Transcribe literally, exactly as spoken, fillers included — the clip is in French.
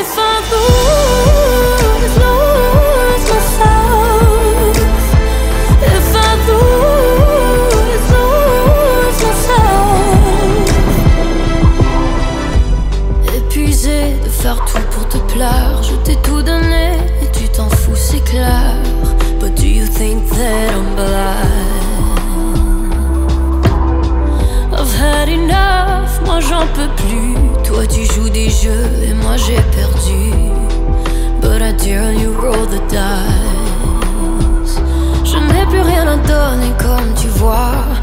If I lose, lose myself. If I lose, lose myself. Épuisé de faire tout pour te plaire, je t'ai tout donné et tu t'en fous, c'est clair. But do you think that I'm blind? I've had enough, moi j'en peux plus. Toi tu joues des jeux et moi j'ai perdu. But I dare you roll the dice. Je n'ai plus rien à donner comme tu vois.